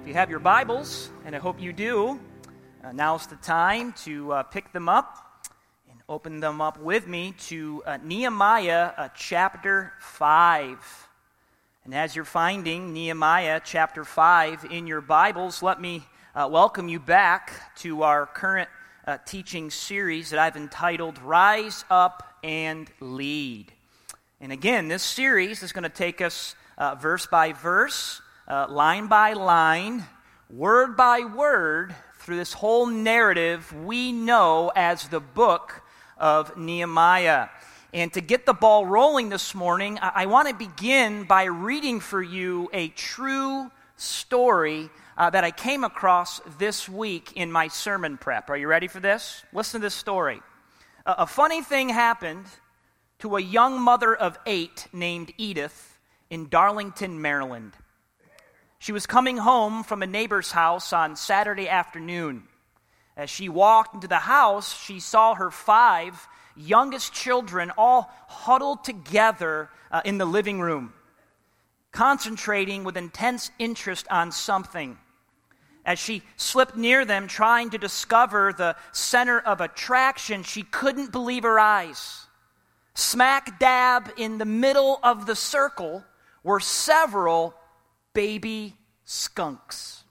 If you have your Bibles, and I hope you do, now's the time to pick them up and open them up with me to Nehemiah chapter 5. And as you're finding Nehemiah chapter 5 in your Bibles, let me welcome you back to our current teaching series that I've entitled Rise Up and Lead. And again, this series is going to take us verse by verse, line by line, word by word, through this whole narrative we know as the book of Nehemiah. And to get the ball rolling this morning, I want to begin by reading for you a true story that I came across this week in my sermon prep. Are you ready for this? Listen to this story. A funny thing happened to a young mother of 8 named Edith in Darlington, Maryland. She was coming home from a neighbor's house on Saturday afternoon. As she walked into the house, she saw her 5 youngest children all huddled together in the living room, concentrating with intense interest on something. As she slipped near them, trying to discover the center of attraction, she couldn't believe her eyes. Smack dab in the middle of the circle were several baby skunks.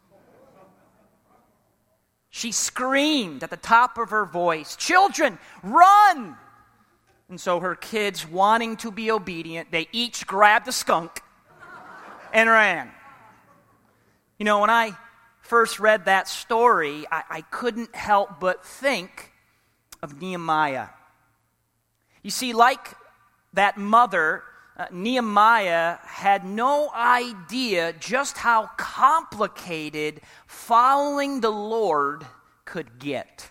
She screamed at the top of her voice, "Children, run!" And so her kids, wanting to be obedient, they each grabbed a skunk and ran. You know, when I first read that story, I couldn't help but think of Nehemiah. You see, like that mother, Nehemiah had no idea just how complicated following the Lord could get.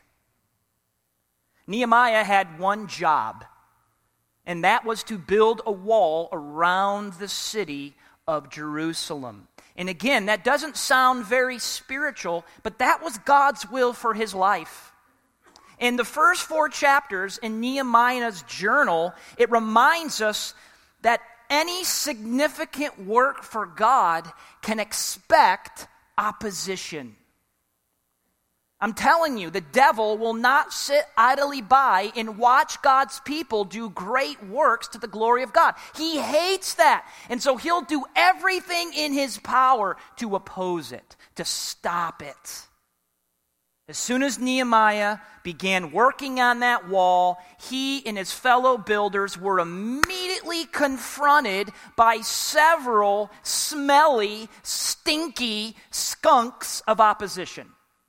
Nehemiah had one job, and that was to build a wall around the city of Jerusalem. And again, that doesn't sound very spiritual, but that was God's will for his life. In the first 4 chapters in Nehemiah's journal, it reminds us that any significant work for God can expect opposition. I'm telling you, the devil will not sit idly by and watch God's people do great works to the glory of God. He hates that. And so he'll do everything in his power to oppose it, to stop it. As soon as Nehemiah began working on that wall, he and his fellow builders were immediately confronted by several smelly, stinky skunks of opposition.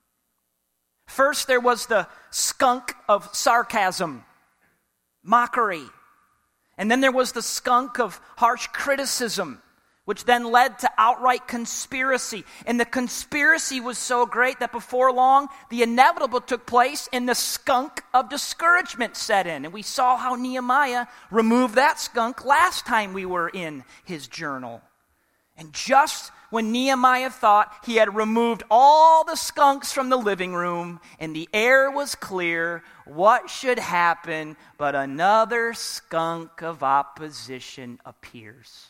First, there was the skunk of sarcasm, mockery. And then there was the skunk of harsh criticism, which then led to outright conspiracy. And the conspiracy was so great that before long, the inevitable took place and the skunk of discouragement set in. And we saw how Nehemiah removed that skunk last time we were in his journal. And just when Nehemiah thought he had removed all the skunks from the living room and the air was clear, what should happen but another skunk of opposition appears.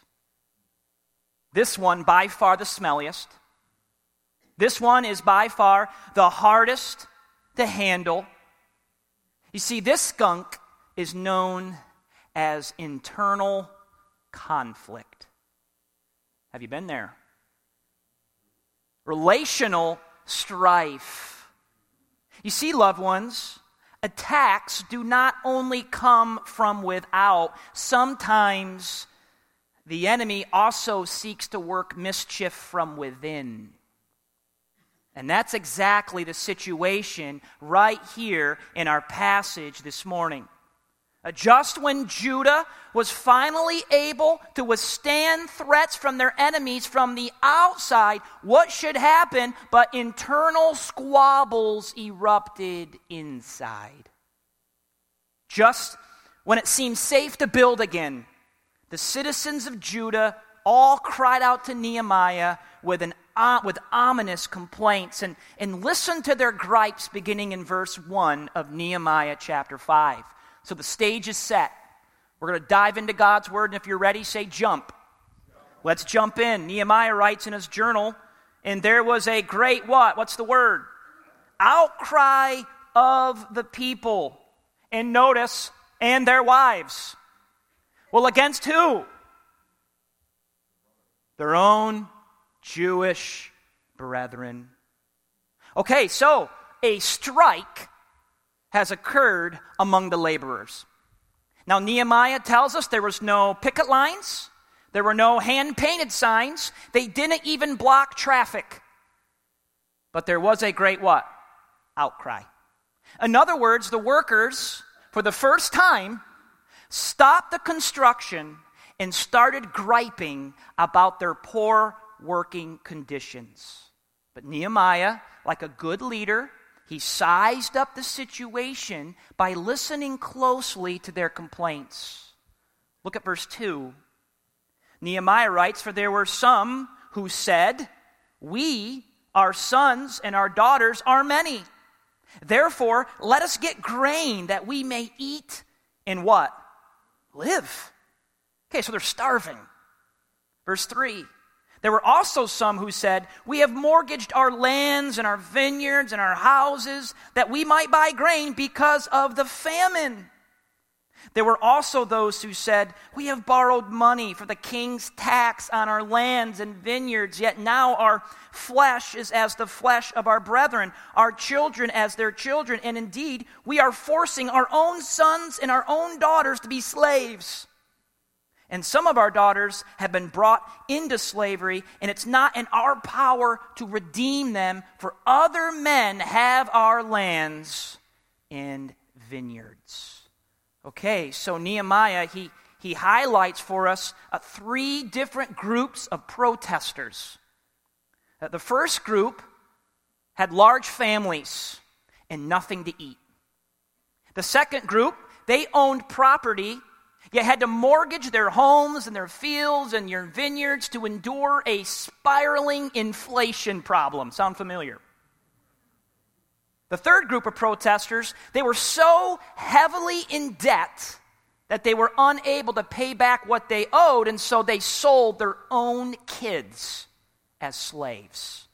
This one, by far the smelliest. This one is by far the hardest to handle. You see, this skunk is known as internal conflict. Have you been there? Relational strife. You see, loved ones, attacks do not only come from without. Sometimes the enemy also seeks to work mischief from within. And that's exactly the situation right here in our passage this morning. Just when Judah was finally able to withstand threats from their enemies from the outside, what should happen but internal squabbles erupted inside. Just when it seemed safe to build again, the citizens of Judah all cried out to Nehemiah with ominous complaints. And listen to their gripes beginning in verse 1 of Nehemiah chapter 5. So the stage is set. We're going to dive into God's word, and if you're ready, say jump. Let's jump in. Nehemiah writes in his journal And there was a great what? What's the word? Outcry of the people. And notice, and their wives. Well, against who? Their own Jewish brethren. Okay, so a strike has occurred among the laborers. Now, Nehemiah tells us there was no picket lines. There were no hand-painted signs. They didn't even block traffic. But there was a great what? Outcry. In other words, the workers, for the first time, stopped the construction and started griping about their poor working conditions. But Nehemiah, like a good leader, he sized up the situation by listening closely to their complaints. Look at verse 2. Nehemiah writes, "For there were some who said, 'We, our sons and our daughters are many. Therefore, let us get grain that we may eat and what? Live.'" Okay, so they're starving. Verse 3. "There were also some who said, 'We have mortgaged our lands and our vineyards and our houses that we might buy grain because of the famine.' There were also those who said, 'We have borrowed money for the king's tax on our lands and vineyards, yet now our flesh is as the flesh of our brethren, our children as their children, and indeed we are forcing our own sons and our own daughters to be slaves. And some of our daughters have been brought into slavery, and it's not in our power to redeem them, for other men have our lands and vineyards." Okay, so Nehemiah, he highlights for us three different groups of protesters. The first group had large families and nothing to eat. The second group, they owned property, yet had to mortgage their homes and their fields and their vineyards to endure a spiraling inflation problem. Sound familiar? The third group of protesters, they were so heavily in debt that they were unable to pay back what they owed, and so they sold their own kids as slaves.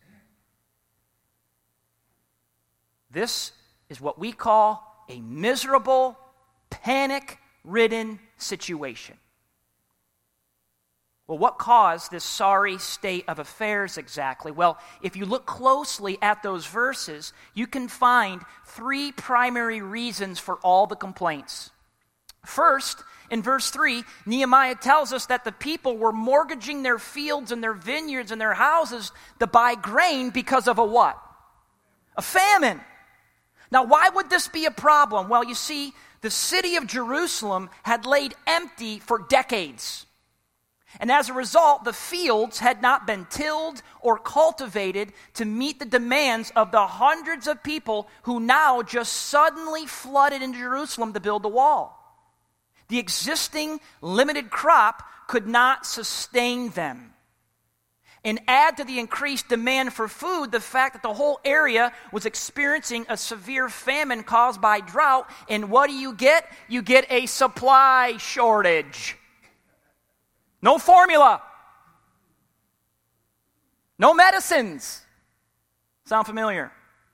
This is what we call a miserable, panic-ridden situation. Well, what caused this sorry state of affairs exactly? Well, if you look closely at those verses, you can find three primary reasons for all the complaints. First, in verse 3, Nehemiah tells us that the people were mortgaging their fields and their vineyards and their houses to buy grain because of a what? A famine. Now, why would this be a problem? Well, you see, the city of Jerusalem had laid empty for decades. And as a result, the fields had not been tilled or cultivated to meet the demands of the hundreds of people who now just suddenly flooded into Jerusalem to build the wall. The existing limited crop could not sustain them. And add to the increased demand for food the fact that the whole area was experiencing a severe famine caused by drought. And what do? You get a supply shortage. No formula. No medicines. Sound familiar?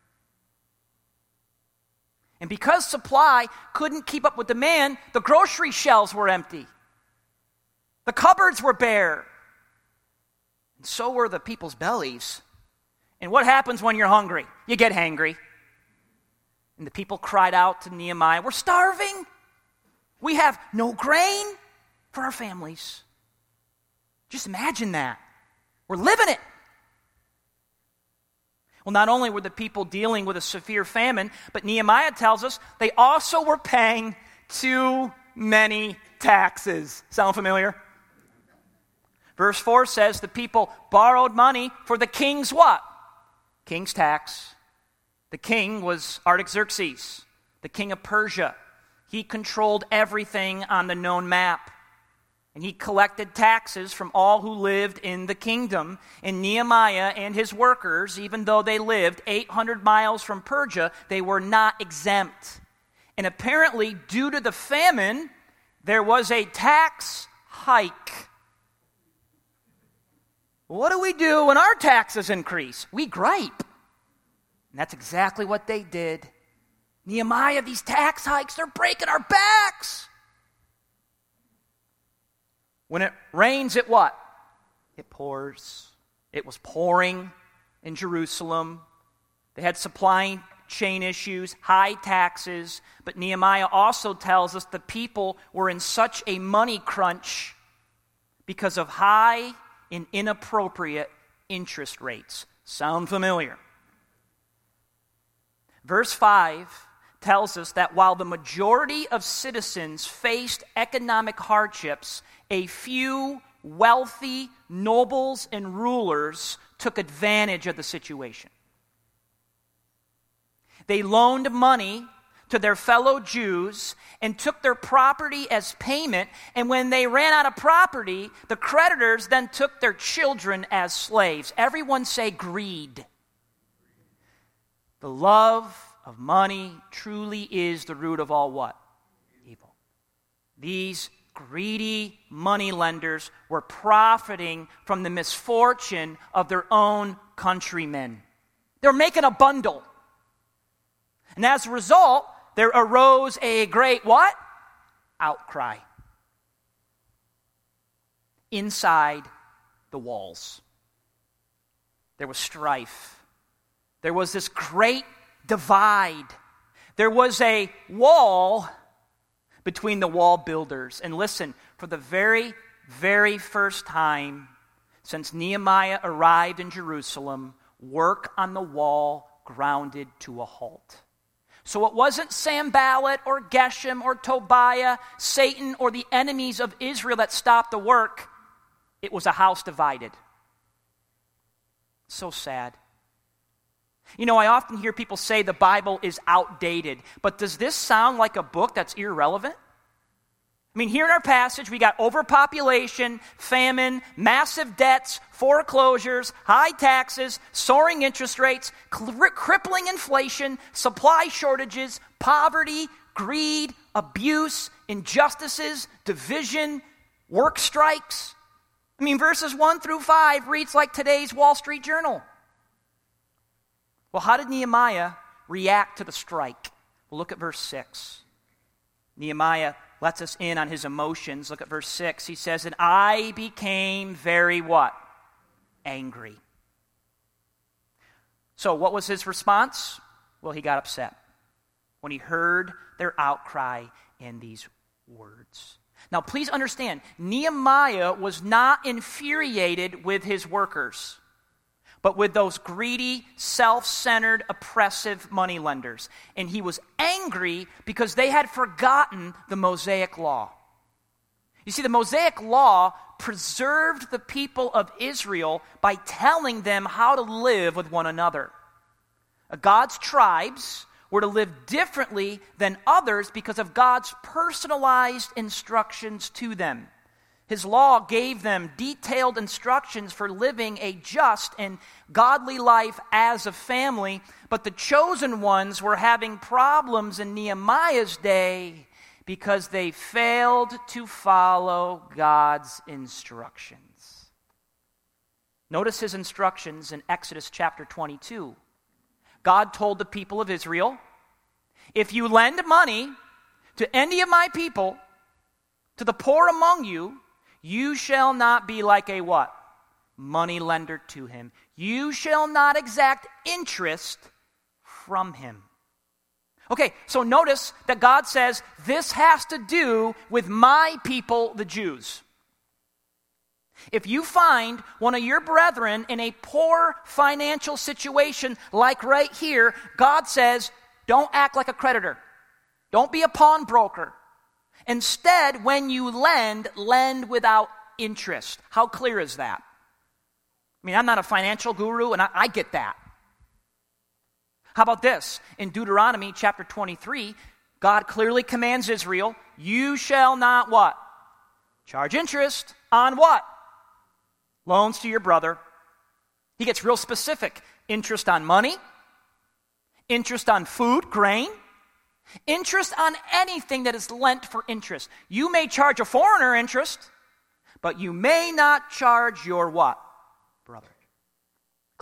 And because supply couldn't keep up with demand, the grocery shelves were empty. The cupboards were bare. And so were the people's bellies. And what happens when you're hungry? You get hangry. And the people cried out to Nehemiah, "We're starving. We have no grain for our families." Just imagine that. We're living it. Well, not only were the people dealing with a severe famine, but Nehemiah tells us they also were paying too many taxes. Sound familiar? Verse 4 says the people borrowed money for the king's what? King's tax. The king was Artaxerxes, the king of Persia. He controlled everything on the known map. And he collected taxes from all who lived in the kingdom. And Nehemiah and his workers, even though they lived 800 miles from Persia, they were not exempt. And apparently, due to the famine, there was a tax hike. What do we do when our taxes increase? We gripe. And that's exactly what they did. Nehemiah, these tax hikes, they're breaking our backs. When it rains, it what? It pours. It was pouring in Jerusalem. They had supply chain issues, high taxes. But Nehemiah also tells us the people were in such a money crunch because of high and inappropriate interest rates. Sound familiar? Verse 5 tells us that while the majority of citizens faced economic hardships, a few wealthy nobles and rulers took advantage of the situation. They loaned money to their fellow Jews and took their property as payment, and when they ran out of property, the creditors then took their children as slaves. Everyone say greed. The love of money truly is the root of all what? Evil. These greedy money lenders were profiting from the misfortune of their own countrymen. They're making a bundle. And as a result, there arose a great what? Outcry. Inside the walls, there was strife. There was this great divide. There was a wall between the wall builders. And listen, for the very, very first time since Nehemiah arrived in Jerusalem, work on the wall grounded to a halt. So it wasn't Sanballat or Geshem or Tobiah, Satan, or the enemies of Israel that stopped the work. It was a house divided. So sad. You know, I often hear people say the Bible is outdated, but does this sound like a book that's irrelevant? I mean, here in our passage, we got overpopulation, famine, massive debts, foreclosures, high taxes, soaring interest rates, crippling inflation, supply shortages, poverty, greed, abuse, injustices, division, work strikes. I mean, verses 1 through 5 reads like today's Wall Street Journal. Well, how did Nehemiah react to the strike? Well, look at verse 6. Nehemiah lets us in on his emotions. Look at verse 6. He says, and I became very what? Angry. So what was his response? Well, he got upset when he heard their outcry in these words. Now, please understand, Nehemiah was not infuriated with his workers, but with those greedy, self-centered, oppressive moneylenders. And he was angry because they had forgotten the Mosaic Law. You see, the Mosaic Law preserved the people of Israel by telling them how to live with one another. God's tribes were to live differently than others because of God's personalized instructions to them. His law gave them detailed instructions for living a just and godly life as a family, but the chosen ones were having problems in Nehemiah's day because they failed to follow God's instructions. Notice his instructions in Exodus chapter 22. God told the people of Israel, if you lend money to any of my people, to the poor among you, you shall not be like a what? Money lender to him. You shall not exact interest from him. Okay, so notice that God says this has to do with my people, the Jews. If you find one of your brethren in a poor financial situation like right here, God says, don't act like a creditor. Don't be a pawnbroker. Instead, when you lend without interest. How clear is that? I mean, I'm not a financial guru, and I get that. How about this? In Deuteronomy chapter 23, God clearly commands Israel, you shall not what? Charge interest on what? Loans to your brother. He gets real specific. Interest on money, interest on food, grain, interest on anything that is lent for interest. You may charge a foreigner interest, but you may not charge your what?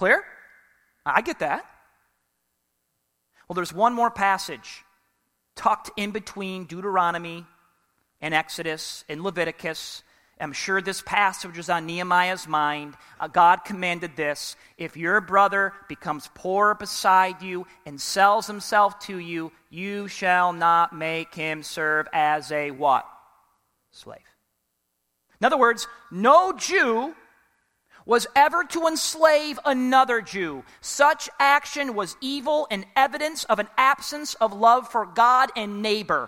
Clear? I get that. Well, there's one more passage tucked in between Deuteronomy and Exodus and Leviticus. I'm sure this passage was on Nehemiah's mind. God commanded this: if your brother becomes poor beside you and sells himself to you, you shall not make him serve as a what? Slave. In other words, no Jew was ever to enslave another Jew. Such action was evil and evidence of an absence of love for God and neighbor.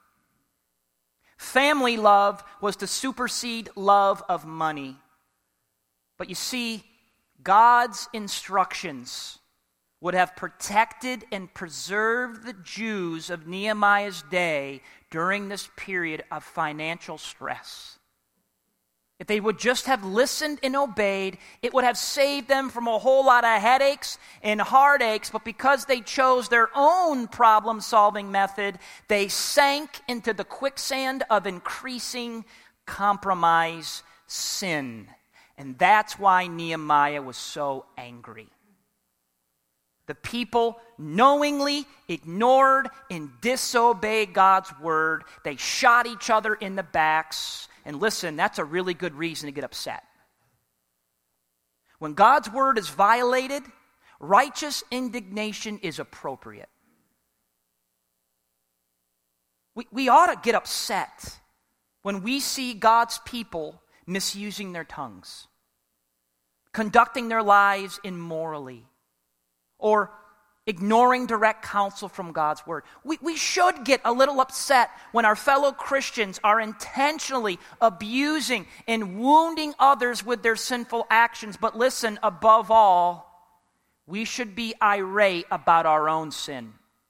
Family love was to supersede love of money. But you see, God's instructions would have protected and preserved the Jews of Nehemiah's day during this period of financial stress. If they would just have listened and obeyed, it would have saved them from a whole lot of headaches and heartaches. But because they chose their own problem-solving method, they sank into the quicksand of increasing compromise sin. And that's why Nehemiah was so angry. The people knowingly ignored and disobeyed God's word. They shot each other in the backs. And listen, that's a really good reason to get upset. When God's word is violated, righteous indignation is appropriate. We ought to get upset when we see God's people misusing their tongues, conducting their lives immorally, or ignoring direct counsel from God's word. We should get a little upset when our fellow Christians are intentionally abusing and wounding others with their sinful actions. But listen, above all, we should be irate about our own sin.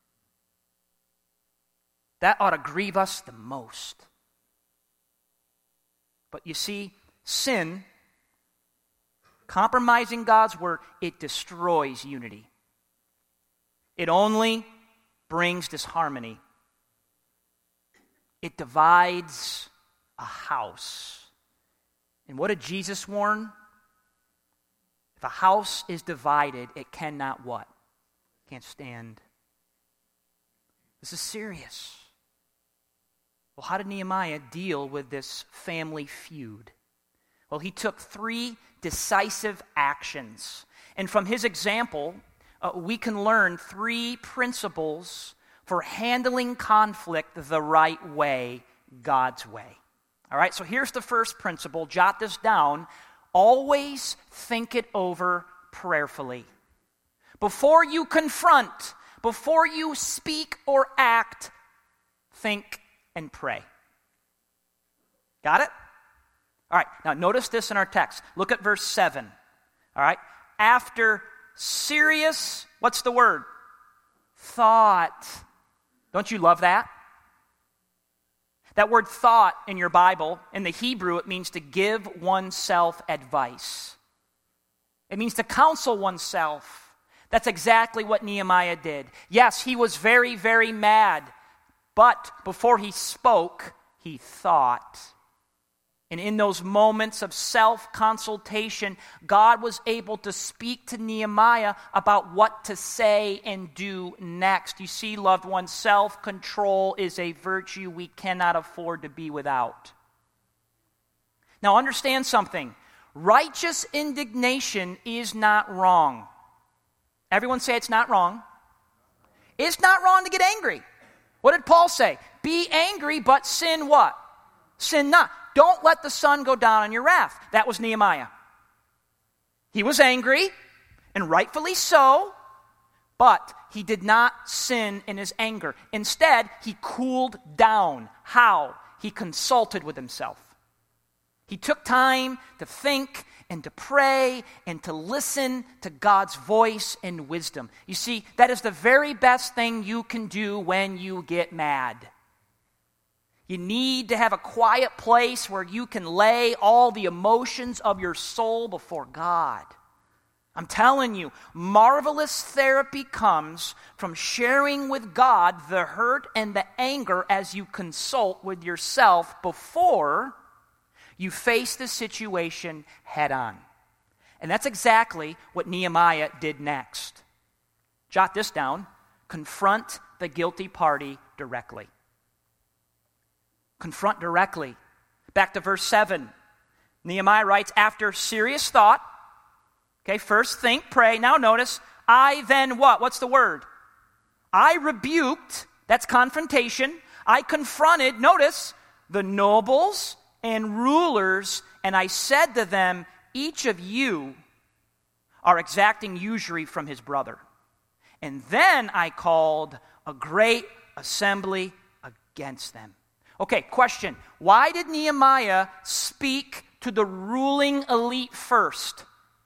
That ought to grieve us the most. But you see, sin, compromising God's word, it destroys unity. It only brings disharmony. It divides a house. And what did Jesus warn? If a house is divided, it cannot what? Can't stand. This is serious. Well, how did Nehemiah deal with this family feud? Well, he took 3 decisive actions. And from his example, we can learn 3 principles for handling conflict the right way, God's way. All right, so here's the first principle. Jot this down. Always think it over prayerfully. Before you confront, before you speak or act, think and pray. Got it? All right, now notice this in our text. Look at verse 7. All right, after serious, what's the word? Thought. Don't you love that? That word thought in your Bible, in the Hebrew, it means to give oneself advice. It means to counsel oneself. That's exactly what Nehemiah did. Yes, he was very, very mad, but before he spoke, he thought. And in those moments of self-consultation, God was able to speak to Nehemiah about what to say and do next. You see, loved ones, self-control is a virtue we cannot afford to be without. Now, understand something. Righteous indignation is not wrong. Everyone say it's not wrong. It's not wrong to get angry. What did Paul say? Be angry, but sin what? Sin not. Don't let the sun go down on your wrath. That was Nehemiah. He was angry, and rightfully so, but he did not sin in his anger. Instead, he cooled down. How? He consulted with himself. He took time to think and to pray and to listen to God's voice and wisdom. You see, that is the very best thing you can do when you get mad. You need to have a quiet place where you can lay all the emotions of your soul before God. I'm telling you, marvelous therapy comes from sharing with God the hurt and the anger as you consult with yourself before you face the situation head on. And that's exactly what Nehemiah did next. Jot this down. Confront the guilty party directly. Confront directly. Back to verse 7. Nehemiah writes, after serious thought, okay, first think, pray. Now notice, I then what? What's the word? I rebuked, that's confrontation. I confronted, notice, the nobles and rulers, and I said to them, each of you are exacting usury from his brother. And then I called a great assembly against them. Okay, question. Why did Nehemiah speak to the ruling elite first?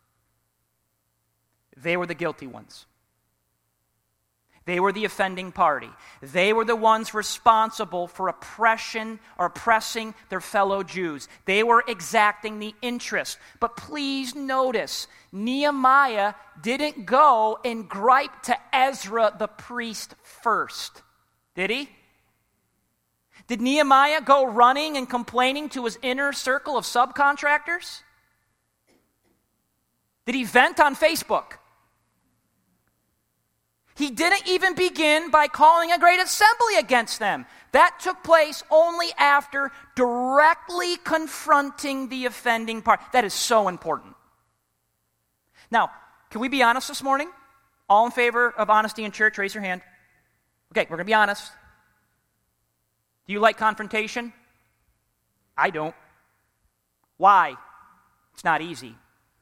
They were the guilty ones. They were the offending party. They were the ones responsible for oppression or oppressing their fellow Jews. They were exacting the interest. But please notice, Nehemiah didn't go and gripe to Ezra the priest first. Did he? Did Nehemiah go running and complaining to his inner circle of subcontractors? Did he vent on Facebook? He didn't even begin by calling a great assembly against them. That took place only after directly confronting the offending party. That is so important. Now, can we be honest this morning? All in favor of honesty in church, raise your hand. Okay, we're going to be honest. Do you like confrontation? I don't. Why? It's not easy.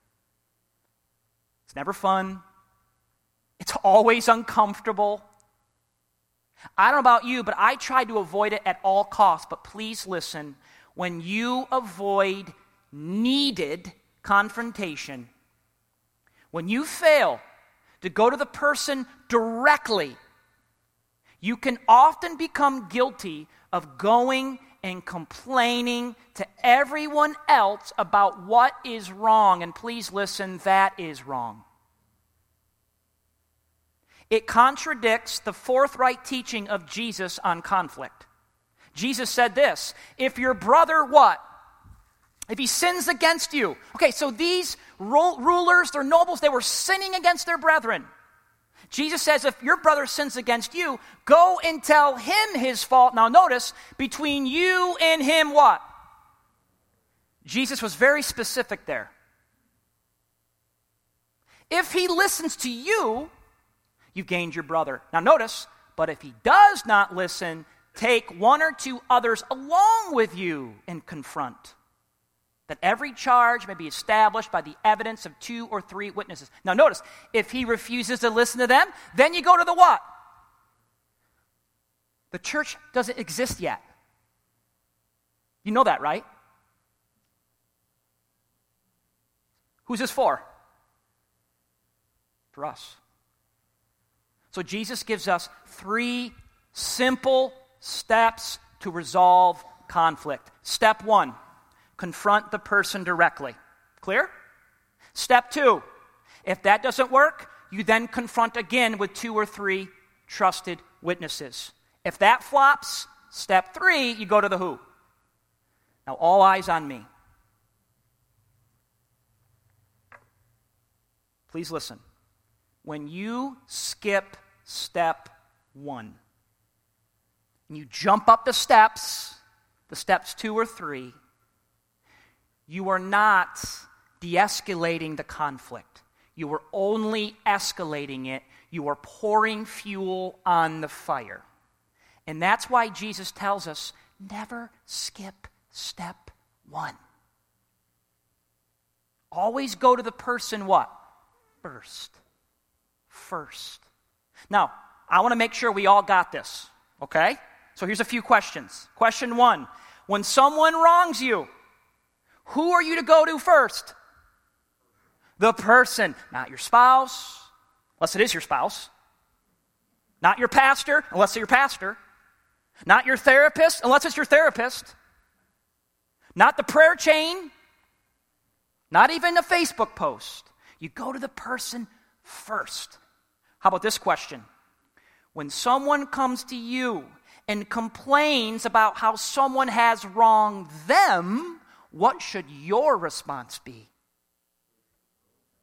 It's never fun. It's always uncomfortable. I don't know about you, but I try to avoid it at all costs. But please listen, when you avoid needed confrontation, when you fail to go to the person directly, you can often become guilty of going and complaining to everyone else about what is wrong. And please listen, that is wrong. It contradicts the forthright teaching of Jesus on conflict. Jesus said this, if your brother what? If he sins against you. Okay, so these rulers, their nobles, they were sinning against their brethren. Jesus says if your brother sins against you, go and tell him his fault. Now notice, between you and him what? Jesus was very specific there. If he listens to you, you've gained your brother. Now notice, but if he does not listen, take one or two others along with you and confront, that every charge may be established by the evidence of 2 or 3 witnesses. Now notice, if he refuses to listen to them, then you go to the what? The church doesn't exist yet. You know that, right? Who's this for? For us. So Jesus gives us 3 simple steps to resolve conflict. Step 1, confront the person directly. Clear? Step 2, if that doesn't work, you then confront again with 2 or 3 trusted witnesses. If that flops, step 3, you go to the who. Now all eyes on me. Please listen. When you skip step 1, and you jump up the steps 2 or 3, you are not de-escalating the conflict. You are only escalating it. You are pouring fuel on the fire. And that's why Jesus tells us, never skip step 1. Always go to the person what? First. Now, I want to make sure we all got this, okay? So here's a few questions. Question 1, when someone wrongs you, who are you to go to first? The person, not your spouse, unless it is your spouse. Not your pastor, unless it's your pastor. Not your therapist, unless it's your therapist. Not the prayer chain. Not even a Facebook post. You go to the person first. How about this question? When someone comes to you and complains about how someone has wronged them, what should your response be?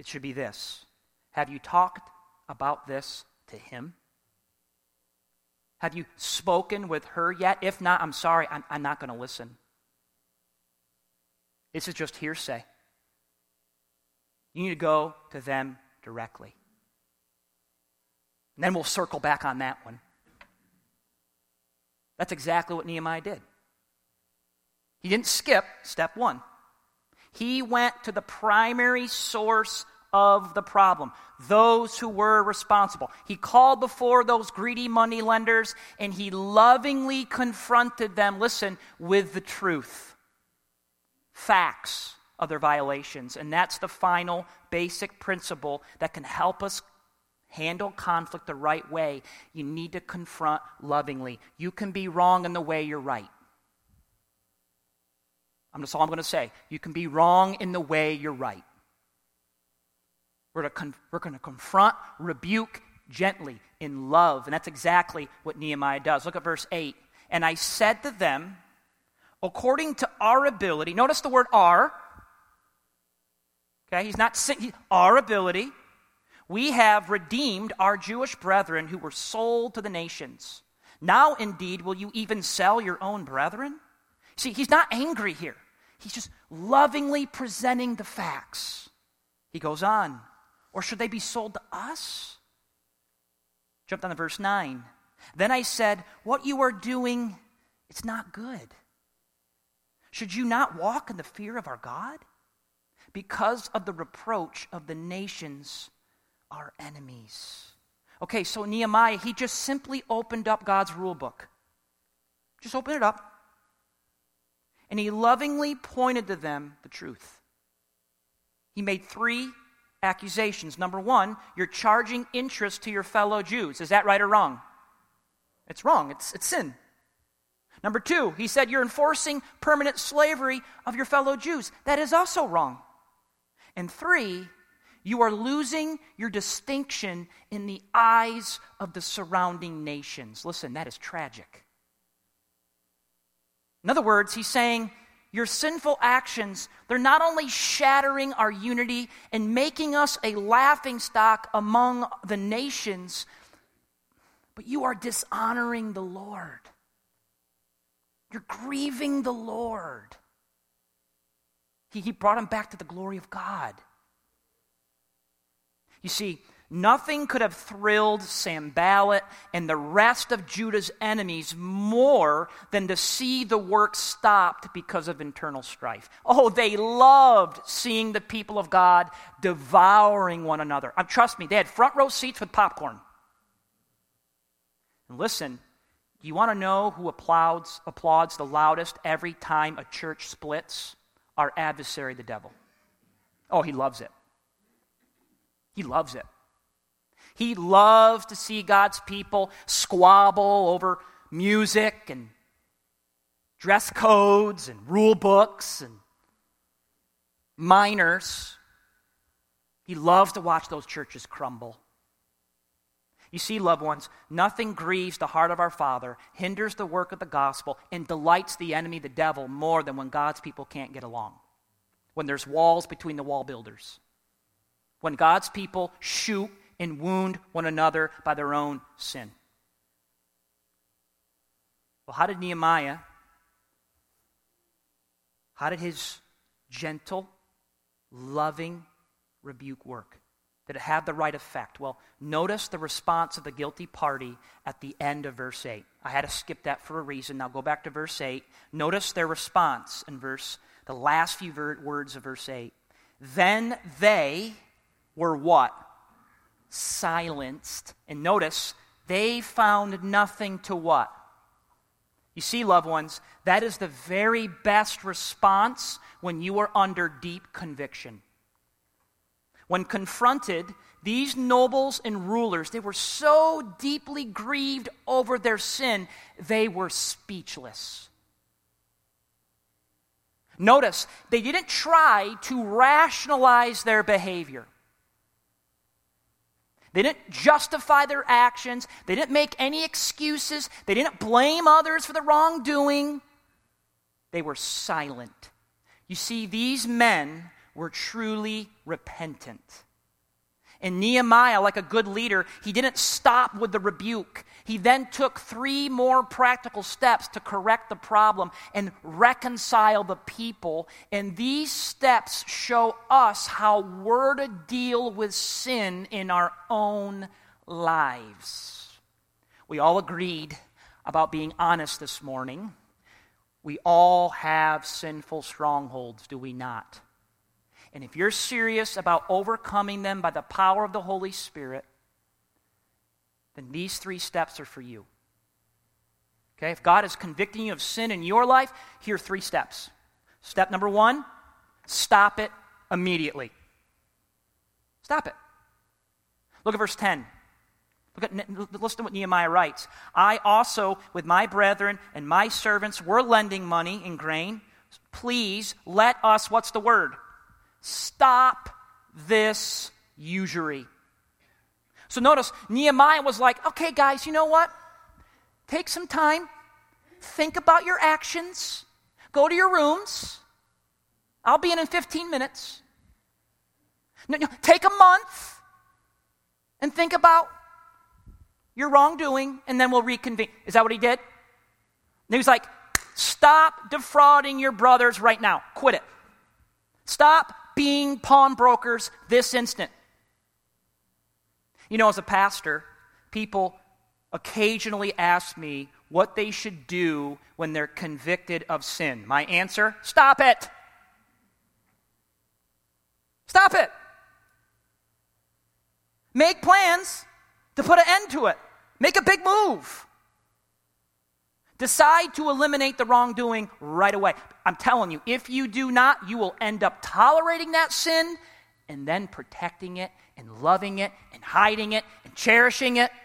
It should be this: have you talked about this to him? Have you spoken with her yet? If not, I'm sorry, I'm not going to listen. This is just hearsay. You need to go to them directly. And then we'll circle back on that one. That's exactly what Nehemiah did. He didn't skip step one. He went to the primary source of the problem, those who were responsible. He called before those greedy money lenders, and he lovingly confronted them, listen, with the truth, facts of their violations. And that's the final basic principle that can help us handle conflict the right way. You need to confront lovingly. You can be wrong in the way you're right. That's all I'm going to say. You can be wrong in the way you're right. We're going to confront, rebuke gently in love. And that's exactly what Nehemiah does. Look at verse 8. And I said to them, according to our ability, notice the word our. Okay, he's not saying our ability. We have redeemed our Jewish brethren who were sold to the nations. Now, indeed, will you even sell your own brethren? See, he's not angry here. He's just lovingly presenting the facts. He goes on. Or should they be sold to us? Jump down to verse 9. Then I said, what you are doing, it's not good. Should you not walk in the fear of our God? Because of the reproach of the nations, our enemies. Okay, so Nehemiah, he just simply opened up God's rule book. Just open it up. And he lovingly pointed to them the truth. He made 3 accusations. Number 1, you're charging interest to your fellow Jews. Is that right or wrong? It's wrong. It's sin. Number 2, he said you're enforcing permanent slavery of your fellow Jews. That is also wrong. And 3, you are losing your distinction in the eyes of the surrounding nations. Listen, that is tragic. In other words, he's saying your sinful actions, they're not only shattering our unity and making us a laughingstock among the nations, but you are dishonoring the Lord. You're grieving the Lord. He brought him back to the glory of God. You see, nothing could have thrilled Sanballat and the rest of Judah's enemies more than to see the work stopped because of internal strife. Oh, they loved seeing the people of God devouring one another. Trust me, they had front row seats with popcorn. And listen, do you want to know who applauds the loudest every time a church splits? Our adversary, the devil. Oh, he loves it. He loves it. He loves to see God's people squabble over music and dress codes and rule books and minors. He loves to watch those churches crumble. You see, loved ones, nothing grieves the heart of our Father, hinders the work of the gospel, and delights the enemy, the devil, more than when God's people can't get along. When there's walls between the wall builders. When God's people shoot and wound one another by their own sin. Well, how did his gentle, loving rebuke work? Did it have the right effect? Well, notice the response of the guilty party at the end of verse 8. I had to skip that for a reason. Now go back to verse 8. Notice their response in the last few words of verse 8. Then they were what? Silenced. And notice, they found nothing to what? You see, loved ones, that is the very best response when you are under deep conviction. When confronted, these nobles and rulers, they were so deeply grieved over their sin, they were speechless. Notice, they didn't try to rationalize their behavior. They didn't justify their actions. They didn't make any excuses. They didn't blame others for the wrongdoing. They were silent. You see, these men were truly repentant. And Nehemiah, like a good leader, he didn't stop with the rebuke. He then took 3 more practical steps to correct the problem and reconcile the people. And these steps show us how we're to deal with sin in our own lives. We all agreed about being honest this morning. We all have sinful strongholds, do we not? And if you're serious about overcoming them by the power of the Holy Spirit, then these 3 steps are for you. Okay? If God is convicting you of sin in your life, here are 3 steps. Step number 1, stop it immediately. Stop it. Look at verse 10. Listen to what Nehemiah writes. I also, with my brethren and my servants, were lending money in grain. Please let us, what's the word? Stop this usury. So notice, Nehemiah was like, okay, guys, you know what? Take some time. Think about your actions. Go to your rooms. I'll be in 15 minutes. No, take a month and think about your wrongdoing, and then we'll reconvene. Is that what he did? And he was like, stop defrauding your brothers right now. Quit it. Stop being pawnbrokers this instant. You know, as a pastor, people occasionally ask me what they should do when they're convicted of sin. My answer, stop it. Stop it. Make plans to put an end to it. Make a big move. Decide to eliminate the wrongdoing right away. I'm telling you, if you do not, you will end up tolerating that sin and then protecting it and loving it and hiding it and cherishing it.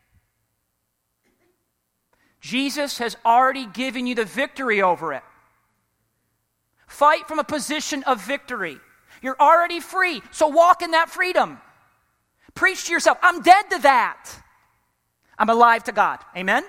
Jesus has already given you the victory over it. Fight from a position of victory. You're already free, so walk in that freedom. Preach to yourself, I'm dead to that. I'm alive to God. Amen?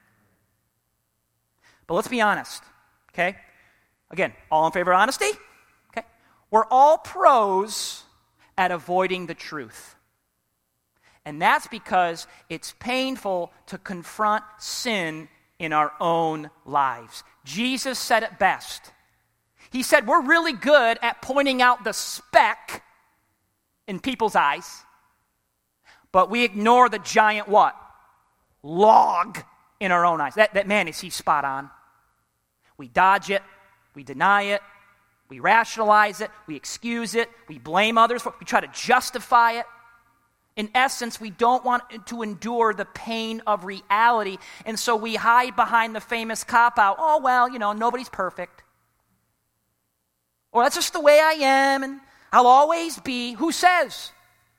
But let's be honest, okay? Again, all in favor of honesty? Okay. We're all pros at avoiding the truth. And that's because it's painful to confront sin in our own lives. Jesus said it best. He said we're really good at pointing out the speck in people's eyes, but we ignore the giant what? Log in our own eyes. That man, is he spot on? We dodge it, we deny it, we rationalize it, we excuse it, we blame others for it, we try to justify it. In essence, we don't want to endure the pain of reality, and so we hide behind the famous cop-out. Oh, well, nobody's perfect. Or that's just the way I am, and I'll always be. Who says?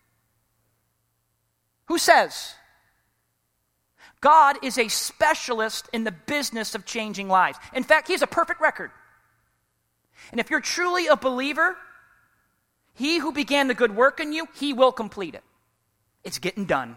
Who says? God is a specialist in the business of changing lives. In fact, he has a perfect record. And if you're truly a believer, he who began the good work in you, he will complete it. It's getting done.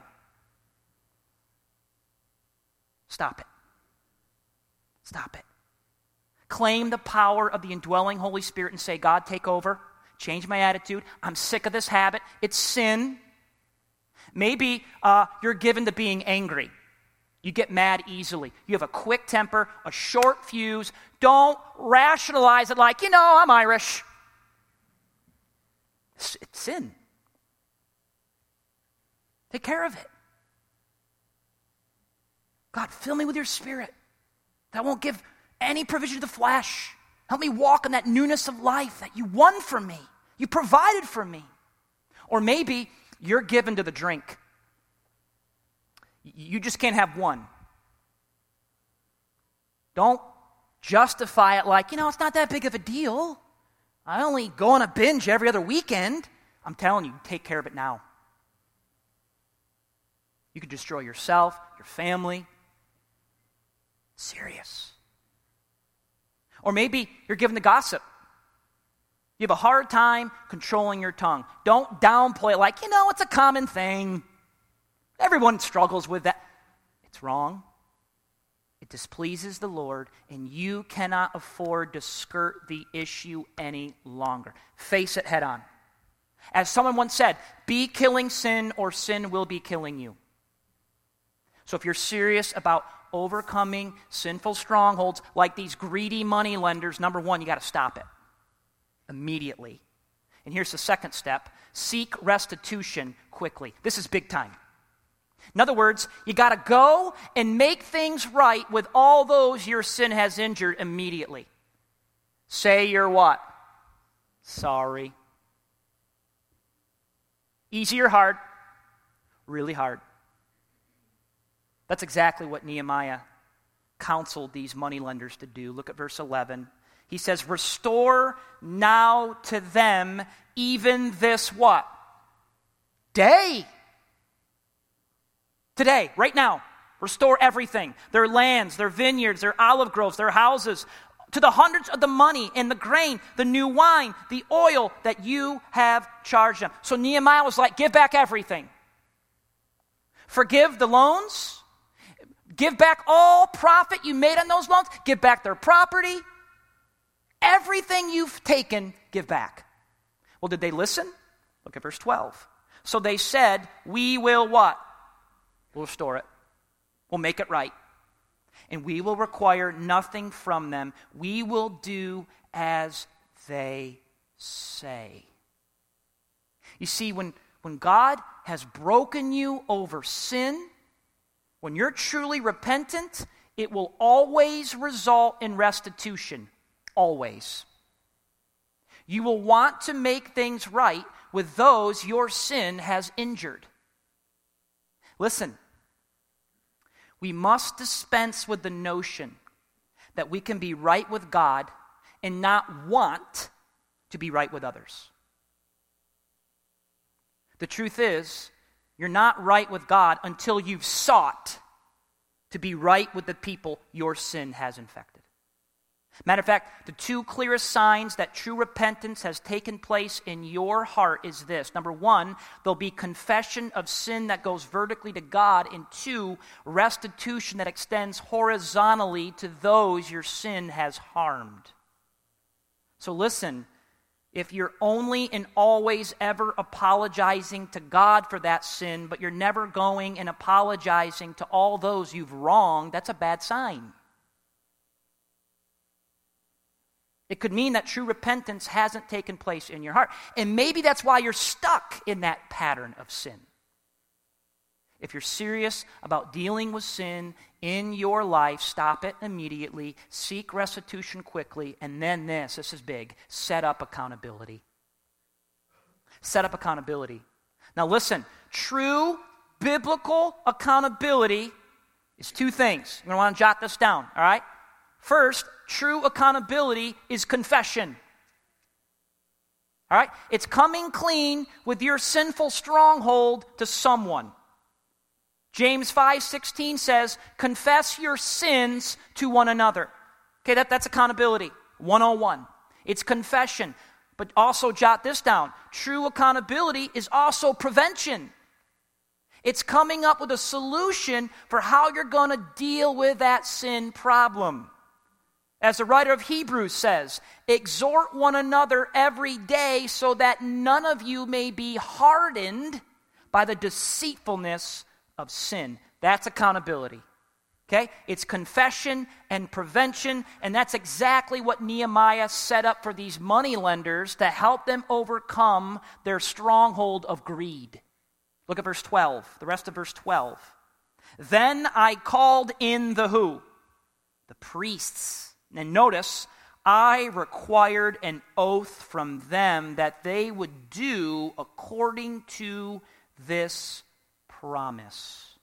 Stop it. Stop it. Claim the power of the indwelling Holy Spirit and say, God, take over. Change my attitude. I'm sick of this habit. It's sin. Maybe you're given to being angry. You get mad easily. You have a quick temper, a short fuse. Don't rationalize it like, I'm Irish. It's sin. Take care of it. God, fill me with your Spirit. That won't give any provision to the flesh. Help me walk in that newness of life that you won for me. You provided for me. Or maybe you're given to the drink. You just can't have one. Don't justify it like, it's not that big of a deal. I only go on a binge every other weekend. I'm telling you, take care of it now. You could destroy yourself, your family. Serious. Or maybe you're given to gossip. You have a hard time controlling your tongue. Don't downplay it like, it's a common thing. Everyone struggles with that. It's wrong. It displeases the Lord, and you cannot afford to skirt the issue any longer. Face it head on. As someone once said, be killing sin or sin will be killing you. So if you're serious about overcoming sinful strongholds like these greedy money lenders, number one, you got to stop it immediately. And here's the second step. Seek restitution quickly. This is big time. In other words, you got to go and make things right with all those your sin has injured immediately. Say you're what? Sorry. Easy or hard? Really hard. That's exactly what Nehemiah counseled these moneylenders to do. Look at verse 11. He says, restore now to them even this what? Day. Today, right now, restore everything. Their lands, their vineyards, their olive groves, their houses, to the hundreds of the money and the grain, the new wine, the oil that you have charged them. So Nehemiah was like, give back everything. Forgive the loans. Give back all profit you made on those loans. Give back their property. Everything you've taken, give back. Well, did they listen? Look at verse 12. So they said, we will what? We'll restore it. We'll make it right. And we will require nothing from them. We will do as they say. You see, when God has broken you over sin, when you're truly repentant, it will always result in restitution. Always. You will want to make things right with those your sin has injured. Listen, we must dispense with the notion that we can be right with God and not want to be right with others. The truth is, you're not right with God until you've sought to be right with the people your sin has infected. Matter of fact, the two clearest signs that true repentance has taken place in your heart is this. Number one, there'll be confession of sin that goes vertically to God. And two, restitution that extends horizontally to those your sin has harmed. So listen, if you're only and always ever apologizing to God for that sin, but you're never going and apologizing to all those you've wronged, that's a bad sign. It could mean that true repentance hasn't taken place in your heart. And maybe that's why you're stuck in that pattern of sin. If you're serious about dealing with sin in your life, stop it immediately, seek restitution quickly, and then this is big, set up accountability. Set up accountability. Now listen, true biblical accountability is two things. You're going to want to jot this down, all right? First, true accountability is confession. All right? It's coming clean with your sinful stronghold to someone. James 5:16 says, confess your sins to one another. Okay, that's accountability. 101. It's confession. But also jot this down. True accountability is also prevention. It's coming up with a solution for how you're going to deal with that sin problem. As the writer of Hebrews says, exhort one another every day so that none of you may be hardened by the deceitfulness of sin. That's accountability. Okay? It's confession and prevention, and that's exactly what Nehemiah set up for these money lenders to help them overcome their stronghold of greed. Look at verse 12, the rest of verse 12. Then I called in the who? The priests. And notice, I required an oath from them that they would do according to this promise.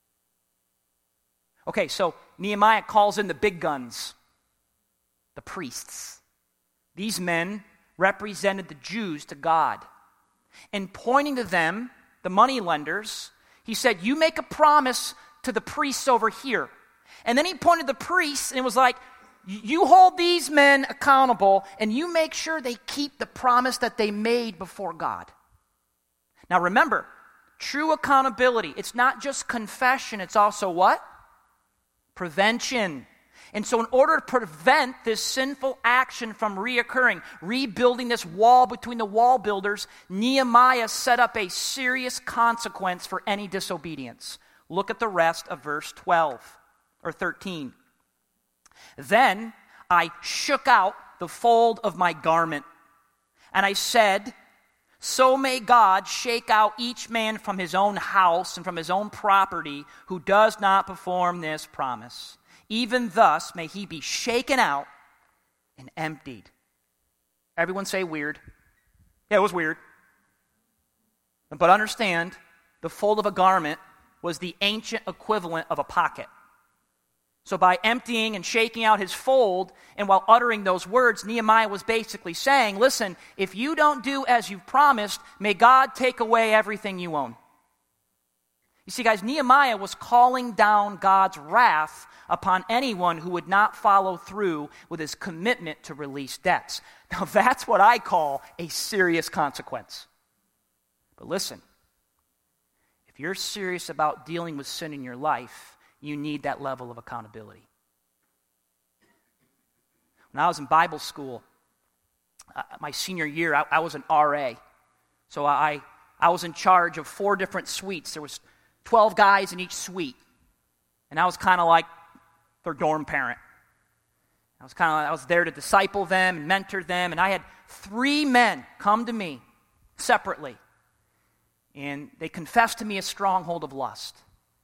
Okay, so Nehemiah calls in the big guns, the priests. These men represented the Jews to God. And pointing to them, the money lenders, he said, you make a promise to the priests over here. And then he pointed to the priests and it was like, you hold these men accountable and you make sure they keep the promise that they made before God. Now remember, true accountability, it's not just confession, it's also what? Prevention. And so in order to prevent this sinful action from reoccurring, rebuilding this wall between the wall builders, Nehemiah set up a serious consequence for any disobedience. Look at the rest of verse 12 or 13. Then I shook out the fold of my garment, and I said, so may God shake out each man from his own house and from his own property who does not perform this promise. Even thus may he be shaken out and emptied. Everyone say weird. Yeah, it was weird. But understand, the fold of a garment was the ancient equivalent of a pocket. So by emptying and shaking out his fold, and while uttering those words, Nehemiah was basically saying, listen, if you don't do as you've promised, may God take away everything you own. You see, guys, Nehemiah was calling down God's wrath upon anyone who would not follow through with his commitment to release debts. Now, that's what I call a serious consequence. But listen, if you're serious about dealing with sin in your life, you need that level of accountability. When I was in Bible school, my senior year, I was an RA. So I was in charge of 4 different suites. There was 12 guys in each suite. And I was kind of like their dorm parent. I was there to disciple them and mentor them. And I had 3 men come to me separately. And they confessed to me a stronghold of lust.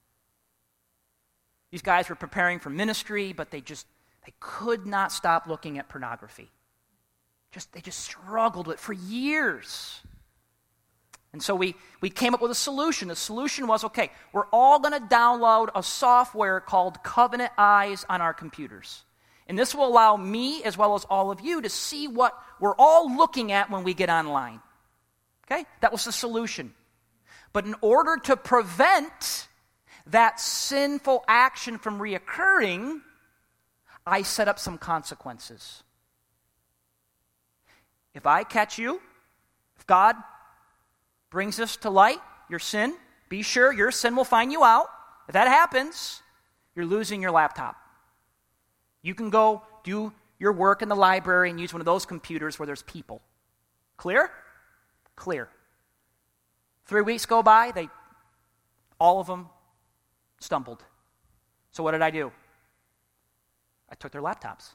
These guys were preparing for ministry, but they could not stop looking at pornography. They just struggled with it for years. And so we came up with a solution. The solution was, okay, we're all going to download a software called Covenant Eyes on our computers. And this will allow me, as well as all of you, to see what we're all looking at when we get online. Okay? That was the solution. But in order to prevent that sinful action from reoccurring, I set up some consequences. If I catch you, if God brings this to light, your sin, be sure your sin will find you out. If that happens, you're losing your laptop. You can go do your work in the library and use one of those computers where there's people. Clear? Clear. 3 weeks go by, all of them stumbled. So what did I do? I took their laptops.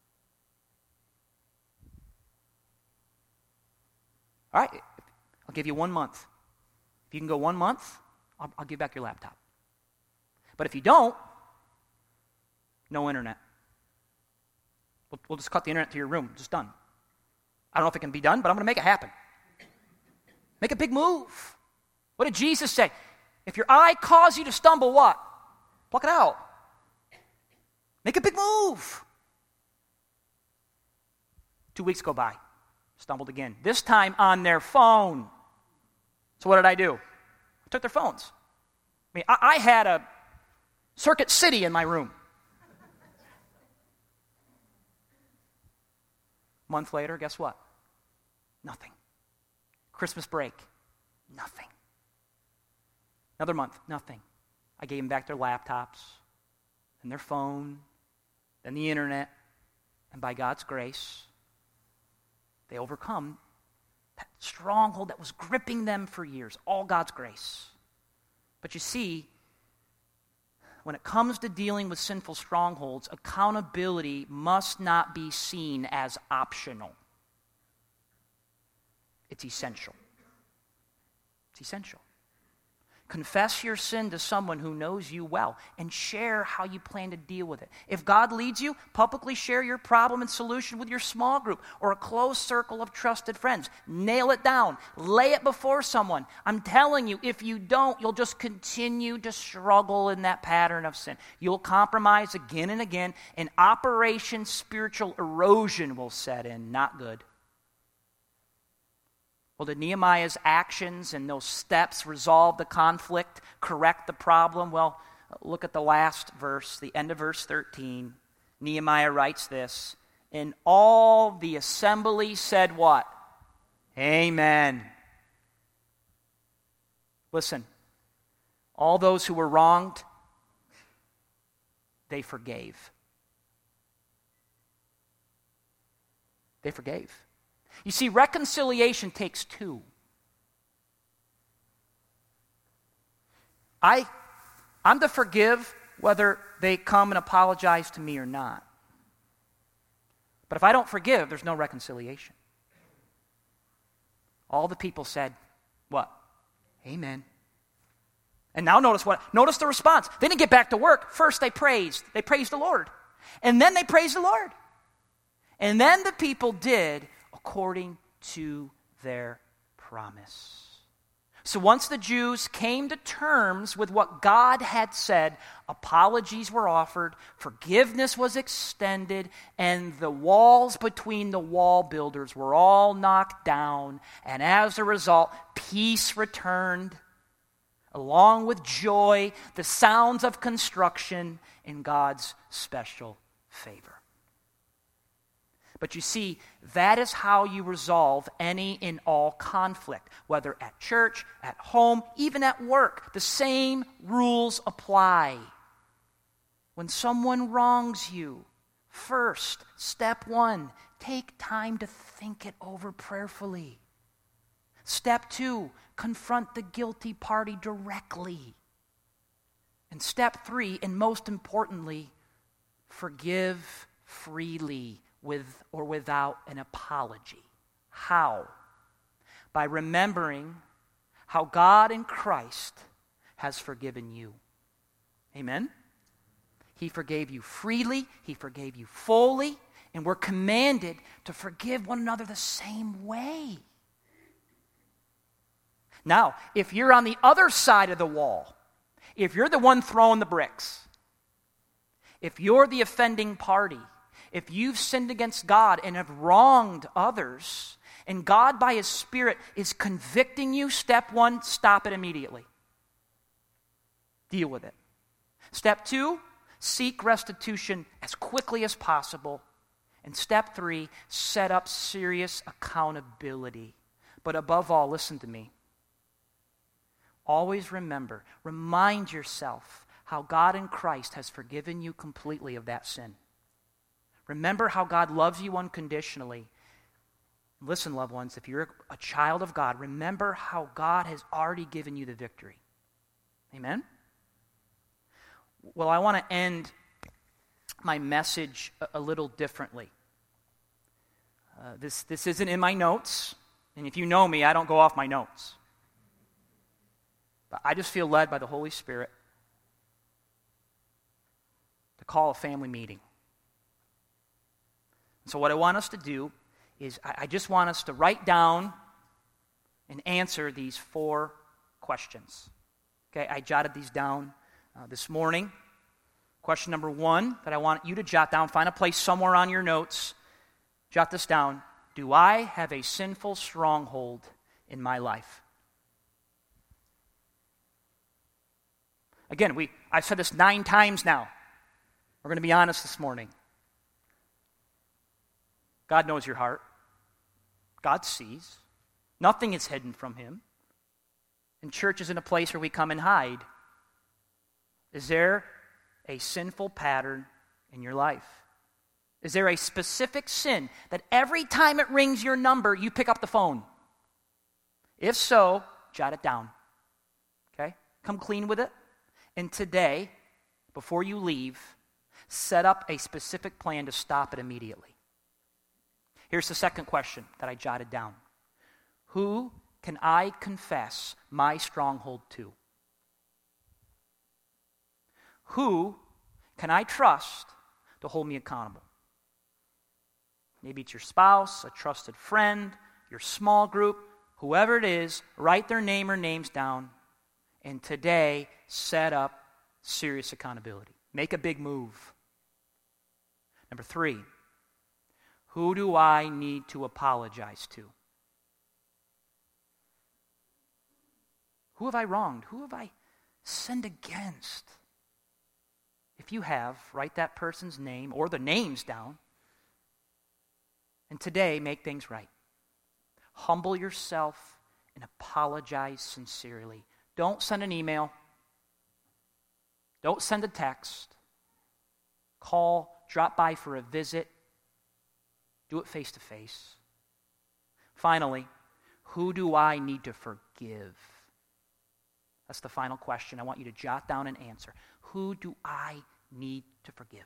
All right, I'll give you 1 month. If you can go 1 month, I'll give back your laptop. But if you don't, no internet. We'll just cut the internet to your room. Just done. I don't know if it can be done, but I'm going to make it happen. Make a big move. What did Jesus say? If your eye causes you to stumble, what? Pluck it out. Make a big move. 2 weeks go by. Stumbled again. This time on their phone. So what did I do? I took their phones. I had a Circuit City in my room. A month later, guess what? Nothing. Christmas break. Nothing. Another month, nothing. I gave them back their laptops, and their phone, then the internet, and by God's grace, they overcome that stronghold that was gripping them for years. All God's grace. But you see, when it comes to dealing with sinful strongholds, accountability must not be seen as optional. It's essential. It's essential. Confess your sin to someone who knows you well and share how you plan to deal with it. If God leads you, publicly share your problem and solution with your small group or a close circle of trusted friends. Nail it down. Lay it before someone. I'm telling you, if you don't, you'll just continue to struggle in that pattern of sin. You'll compromise again and again, and Operation Spiritual Erosion will set in. Not good. Well, did Nehemiah's actions and those steps resolve the conflict, correct the problem? Well, look at the last verse, the end of verse 13. Nehemiah writes this, and all the assembly said what? Amen. Listen, all those who were wronged, they forgave. They forgave. You see, reconciliation takes two. I'm to forgive whether they come and apologize to me or not. But if I don't forgive, there's no reconciliation. All the people said, what? Amen. And now notice the response. They didn't get back to work. First they praised. They praised the Lord. And then they praised the Lord. And then the people did according to their promise. So once the Jews came to terms with what God had said, apologies were offered, forgiveness was extended, and the walls between the wall builders were all knocked down. And as a result, peace returned, along with joy, the sounds of construction, and God's special favor. But you see, that is how you resolve any and all conflict, whether at church, at home, even at work. The same rules apply. When someone wrongs you, first, step one, take time to think it over prayerfully. Step two, confront the guilty party directly. And step three, and most importantly, forgive freely, with or without an apology. How? By remembering how God in Christ has forgiven you. Amen? He forgave you freely, He forgave you fully, and we're commanded to forgive one another the same way. Now, if you're on the other side of the wall, if you're the one throwing the bricks, if you're the offending party, if you've sinned against God and have wronged others, and God by His Spirit is convicting you, step one, stop it immediately. Deal with it. Step two, seek restitution as quickly as possible. And step three, set up serious accountability. But above all, listen to me. Always remember, remind yourself how God in Christ has forgiven you completely of that sin. Remember how God loves you unconditionally. Listen, loved ones, if you're a child of God, remember how God has already given you the victory. Amen? Well, I want to end my message a little differently. This isn't in my notes, and if you know me, I don't go off my notes. But I just feel led by the Holy Spirit to call a family meeting. So what I want us to do is I just want us to write down and answer these 4 questions. Okay, I jotted these down this morning. Question number 1 that I want you to jot down, find a place somewhere on your notes, jot this down. Do I have a sinful stronghold in my life? Again, I've said this 9 times now. We're going to be honest this morning. God knows your heart. God sees. Nothing is hidden from Him. And church isn't a place where we come and hide. Is there a sinful pattern in your life? Is there a specific sin that every time it rings your number, you pick up the phone? If so, jot it down. Okay? Come clean with it. And today, before you leave, set up a specific plan to stop it immediately. Here's the second question that I jotted down. Who can I confess my stronghold to? Who can I trust to hold me accountable? Maybe it's your spouse, a trusted friend, your small group, whoever it is, write their name or names down, and today set up serious accountability. Make a big move. Number 3, who do I need to apologize to? Who have I wronged? Who have I sinned against? If you have, write that person's name or the names down. And today, make things right. Humble yourself and apologize sincerely. Don't send an email. Don't send a text. Call, drop by for a visit. Do it face to face. Finally, who do I need to forgive? That's the final question I want you to jot down and answer. Who do I need to forgive?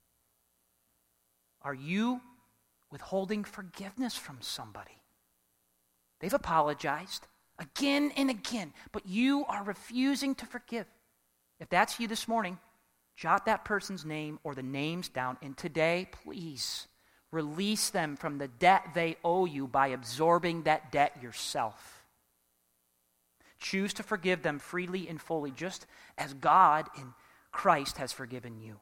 Are you withholding forgiveness from somebody? They've apologized again and again, but you are refusing to forgive. If that's you this morning, jot that person's name or the names down, and today, please release them from the debt they owe you by absorbing that debt yourself. Choose to forgive them freely and fully, just as God in Christ has forgiven you.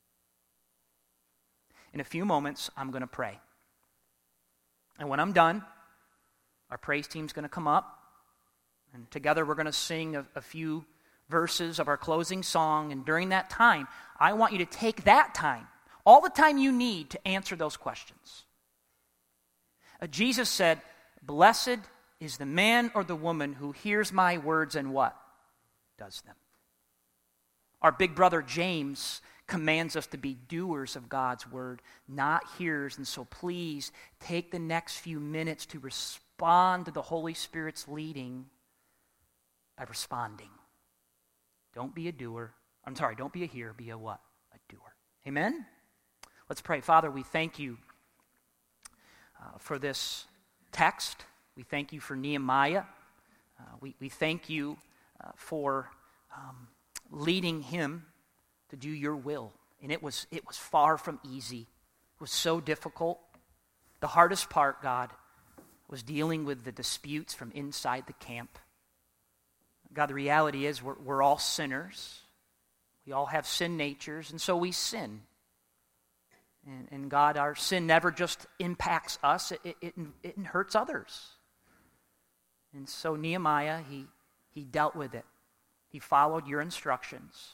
In a few moments, I'm going to pray. And when I'm done, our praise team's going to come up, and together we're going to sing a few verses of our closing song. And during that time, I want you to take that time, all the time you need to answer those questions. Jesus said, "Blessed is the man or the woman who hears my words and what? Does them." Our big brother James commands us to be doers of God's word, not hearers. And so please take the next few minutes to respond to the Holy Spirit's leading by responding. Don't be a doer. Don't be a hearer, be a what? A doer. Amen? Let's pray. Father, we thank you for this text. We thank you for Nehemiah. We thank you for leading him to do your will. And it was far from easy. It was so difficult. The hardest part, God, was dealing with the disputes from inside the camp. God, the reality is we're all sinners. We all have sin natures, and so we sin. And God, our sin never just impacts us, it hurts others. And so Nehemiah, he dealt with it. He followed your instructions.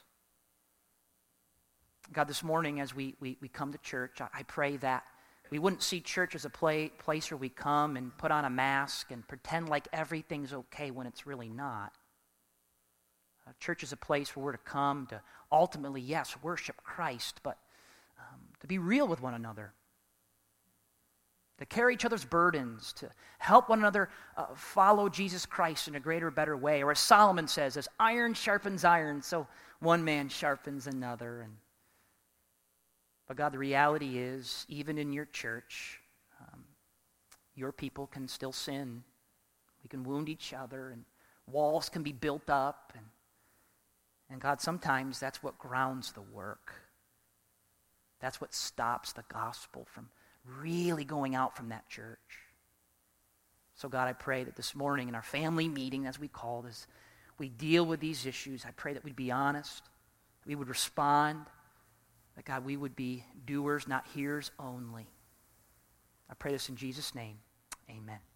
God, this morning as we come to church, I pray that we wouldn't see church as a place where we come and put on a mask and pretend like everything's okay when it's really not. Church is a place where we're to come to ultimately, yes, worship Christ, but to be real with one another, to carry each other's burdens, to help one another follow Jesus Christ in a greater, better way. Or as Solomon says, as iron sharpens iron, so one man sharpens another. But God, the reality is, even in your church, your people can still sin. We can wound each other, and walls can be built up. And God, sometimes that's what grounds the work. That's what stops the gospel from really going out from that church. So God, I pray that this morning in our family meeting, as we call this, we deal with these issues. I pray that we'd be honest, we would respond, that God, we would be doers, not hearers only. I pray this in Jesus' name. Amen.